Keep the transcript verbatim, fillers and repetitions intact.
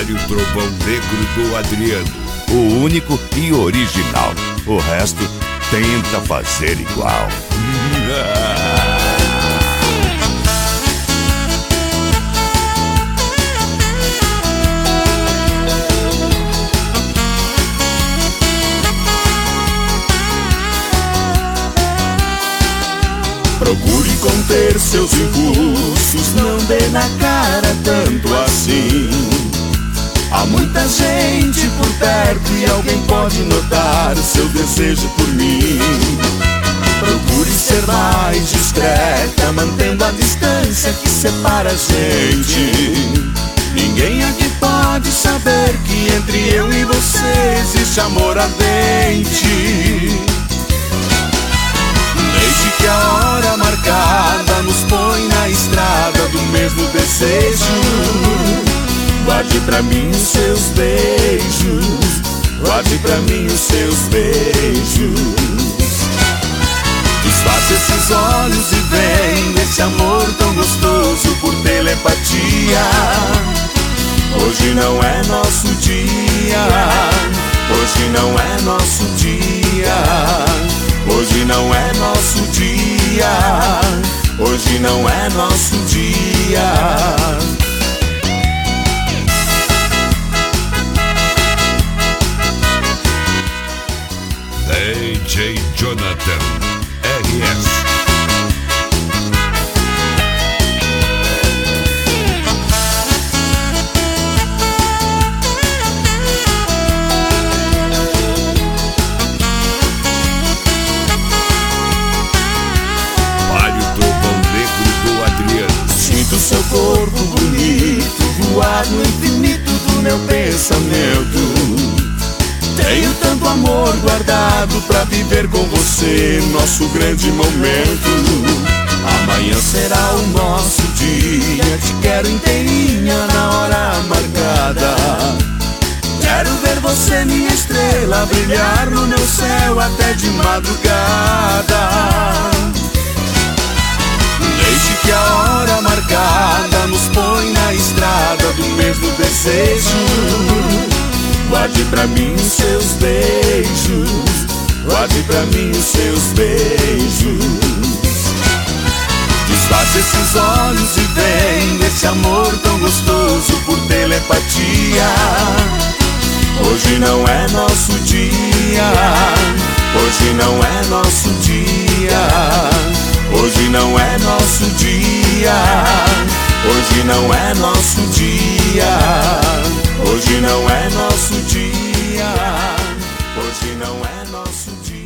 Palio Trovão Negro do Adriano, o único e original. O resto tenta fazer igual. Procure conter seus impulsos, não dê na cara tanto assim. Há muita gente por perto e alguém pode notar seu desejo por mim. Procure ser mais discreta, mantendo a distância que separa a gente. Ninguém aqui pode saber que entre eu e você existe amor ardente. Desde que a hora marcada nos põe na estrada do mesmo desejo, guarde pra mim os seus beijos, guarde pra mim os seus beijos. Desfaça esses olhos e vem nesse amor tão gostoso por telepatia. Hoje não é nosso dia, hoje não é nosso dia, hoje não é nosso dia, hoje não é nosso dia. D J Jonathan R S. Sinto seu corpo bonito voar no infinito do meu pensamento. Tenho tanto amor guardado pra viver com você nosso grande momento. Amanhã será o nosso dia, te quero inteirinha na hora marcada. Quero ver você, minha estrela, brilhar no meu céu até de madrugada. Desde que a hora marcada nos põe na estrada do mesmo desejo, guarde pra mim os seus beijos, guarde pra mim os seus beijos. Desfaça esses olhos e vem nesse amor tão gostoso por telepatia. Hoje não é nosso dia, hoje não é nosso dia, hoje não é nosso dia, hoje não é nosso dia, hoje não é nosso dia, hoje não é nosso dia.